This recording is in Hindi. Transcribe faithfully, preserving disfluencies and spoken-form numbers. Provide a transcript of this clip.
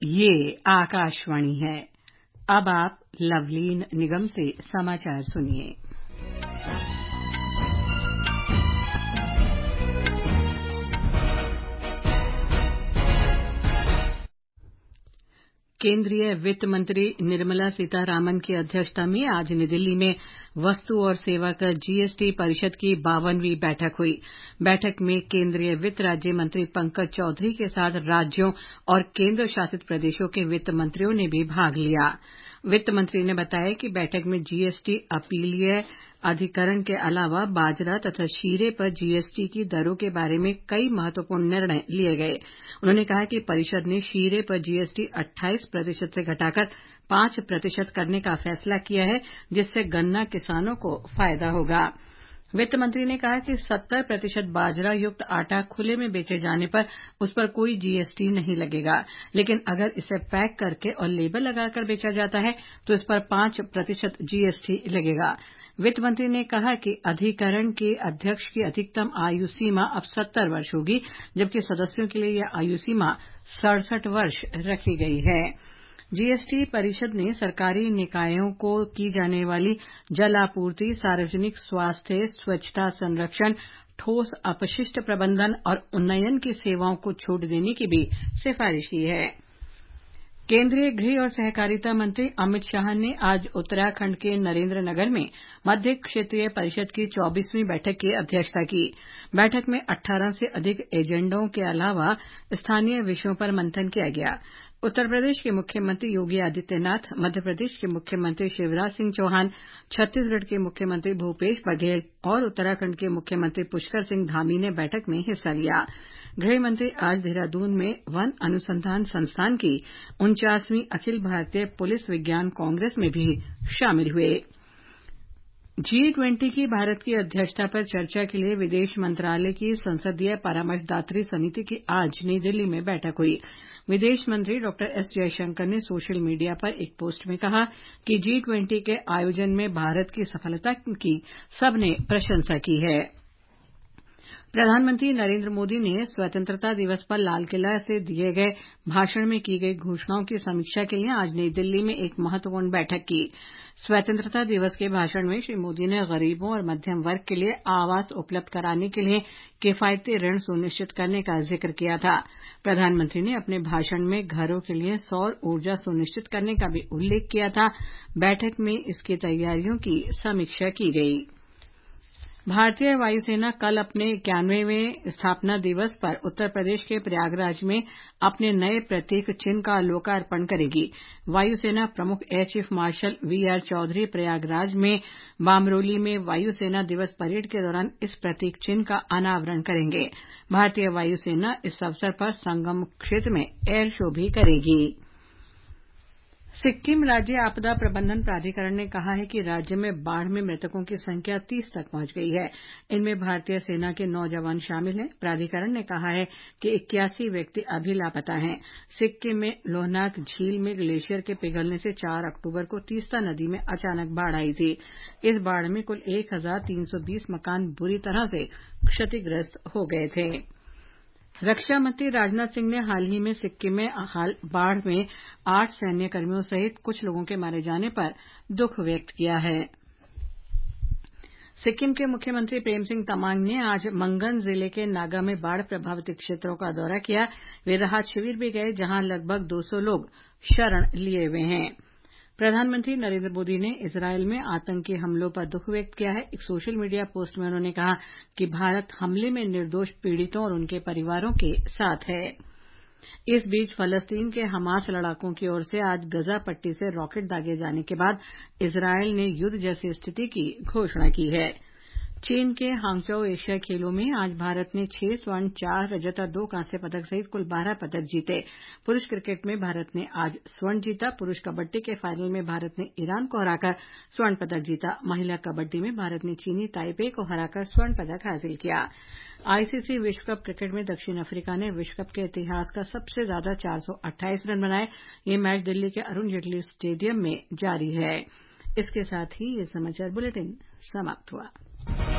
ये आकाशवाणी है। अब आप लवलीन निगम से समाचार सुनिए। केंद्रीय वित्त मंत्री निर्मला सीतारामन की अध्यक्षता में आज नई दिल्ली में वस्तु और सेवा कर जीएसटी परिषद की बावनवीं बैठक हुई। बैठक में केंद्रीय वित्त राज्य मंत्री पंकज चौधरी के साथ राज्यों और केंद्र शासित प्रदेशों के वित्त मंत्रियों ने भी भाग लिया। वित्त मंत्री ने बताया कि बैठक में जीएसटी अपीलीय अधिकरण के अलावा बाजरा तथा शीरे पर जीएसटी की दरों के बारे में कई महत्वपूर्ण निर्णय लिए गए। उन्होंने कहा कि परिषद ने शीरे पर जीएसटी अट्ठाईस प्रतिशत से घटाकर पांच प्रतिशत करने का फैसला किया है, जिससे गन्ना किसानों को फायदा होगा। वित्त मंत्री ने कहा कि सत्तर प्रतिशत बाजरा युक्त आटा खुले में बेचे जाने पर उस पर कोई जीएसटी नहीं लगेगा, लेकिन अगर इसे पैक करके और लेबल लगाकर बेचा जाता है तो इस पर पांच प्रतिशत जीएसटी लगेगा। वित्त मंत्री ने कहा कि अधिकरण के अध्यक्ष की अधिकतम आयु सीमा अब सत्तर वर्ष होगी, जबकि सदस्यों के लिए यह आयु सीमा सड़सठ वर्ष रखी गई है। जीएसटी परिषद ने सरकारी निकायों को की जाने वाली जल आपूर्ति, सार्वजनिक स्वास्थ्य, स्वच्छता संरक्षण, ठोस अपशिष्ट प्रबंधन और उन्नयन की सेवाओं को छूट देने की भी सिफारिश की है। केंद्रीय गृह और सहकारिता मंत्री अमित शाह ने आज उत्तराखंड के नरेंद्रनगर में मध्य क्षेत्रीय परिषद की चौबीसवीं बैठक की अध्यक्षता की। बैठक में अठारह से अधिक एजेंडों के अलावा स्थानीय विषयों पर मंथन किया गया। उत्तर प्रदेश के मुख्यमंत्री योगी आदित्यनाथ, मध्य प्रदेश के मुख्यमंत्री शिवराज सिंह चौहान, छत्तीसगढ़ के मुख्यमंत्री भूपेश बघेल और उत्तराखंड के मुख्यमंत्री पुष्कर सिंह धामी ने बैठक में हिस्सा लिया। गृह मंत्री आज देहरादून में वन अनुसंधान संस्थान की उनचासवीं अखिल भारतीय पुलिस विज्ञान कांग्रेस में भी शामिल हुए। जी ट्वेंटी की भारत की अध्यक्षता पर चर्चा के लिए विदेश मंत्रालय की संसदीय परामर्शदात्री समिति की आज नई दिल्ली में बैठक हुई। विदेश मंत्री डॉक्टर एस जयशंकर ने सोशल मीडिया पर एक पोस्ट में कहा कि जी ट्वेंटी के आयोजन में भारत की सफलता की सबने प्रशंसा की है। प्रधानमंत्री नरेंद्र मोदी ने स्वतंत्रता दिवस पर लालकिला से दिए गए भाषण में की गई घोषणाओं की समीक्षा के लिए आज नई दिल्ली में एक महत्वपूर्ण बैठक की। स्वतंत्रता दिवस के भाषण में श्री मोदी ने गरीबों और मध्यम वर्ग के लिए आवास उपलब्ध कराने के लिए किफायती ऋण सुनिश्चित करने का जिक्र किया था। प्रधानमंत्री ने अपने भाषण में घरों के लिए सौर ऊर्जा सुनिश्चित करने का भी उल्लेख किया था। बैठक में इसकी तैयारियों की समीक्षा की गई। भारतीय वायुसेना कल अपने इक्यानवेवें स्थापना दिवस पर उत्तर प्रदेश के प्रयागराज में अपने नए प्रतीक चिन्ह का लोकार्पण करेगी। वायुसेना प्रमुख air chief marshal V R Chaudhari Prayagraj में बामरोली में वायुसेना दिवस परेड के दौरान इस प्रतीक चिन्ह का अनावरण करेंगे। भारतीय वायुसेना इस अवसर पर संगम क्षेत्र में एयर शो भी करेगी। सिक्किम राज्य आपदा प्रबंधन प्राधिकरण ने कहा है कि राज्य में बाढ़ में मृतकों की संख्या तीस तक पहुंच गई है। इनमें भारतीय सेना के नौ जवान शामिल हैं। प्राधिकरण ने कहा है कि इक्यासी व्यक्ति अभी लापता हैं। सिक्किम में लोहनाक झील में ग्लेशियर के पिघलने से चार अक्टूबर को तीस्ता नदी में अचानक बाढ़ आई थी। इस बाढ़ में कुल एक हजार तीन सौ बीस मकान बुरी तरह से क्षतिग्रस्त हो गए थे। रक्षा मंत्री राजनाथ सिंह ने हाल ही में सिक्किम में हाल बाढ़ में आठ सैन्यकर्मियों सहित कुछ लोगों के मारे जाने पर दुख व्यक्त किया है। सिक्किम के मुख्यमंत्री प्रेम सिंह तमांग ने आज मंगन जिले के नागा में बाढ़ प्रभावित क्षेत्रों का दौरा किया। वे राहत शिविर भी गए, जहां लगभग दो सौ लोग शरण लिए हुए हैं। प्रधानमंत्री नरेंद्र मोदी ने इजरायल में आतंकी हमलों पर दुख व्यक्त किया है। एक सोशल मीडिया पोस्ट में उन्होंने कहा कि भारत हमले में निर्दोष पीड़ितों और उनके परिवारों के साथ है। इस बीच फलस्तीन के हमास लड़ाकों की ओर से आज गजा पट्टी से रॉकेट दागे जाने के बाद इजरायल ने युद्ध जैसी स्थिति की घोषणा की है। चीन के हांगझोउ एशिया खेलों में आज भारत ने छह स्वर्ण, चार रजत और दो कांस्य पदक सहित कुल बारह पदक जीते। पुरुष क्रिकेट में भारत ने आज स्वर्ण जीता। पुरुष कबड्डी के फाइनल में भारत ने ईरान को हराकर स्वर्ण पदक जीता। महिला कबड्डी में भारत ने चीनी ताइपे को हराकर स्वर्ण पदक हासिल किया। आईसीसी विश्व कप क्रिकेट में दक्षिण अफ्रीका ने विश्व कप के इतिहास का सबसे ज्यादा चार सौ अट्ठाईस रन बनाए। ये मैच दिल्ली के अरुण जेटली स्टेडियम में जारी है। इसके साथ ही ये समाचार बुलेटिन समाप्त हुआ।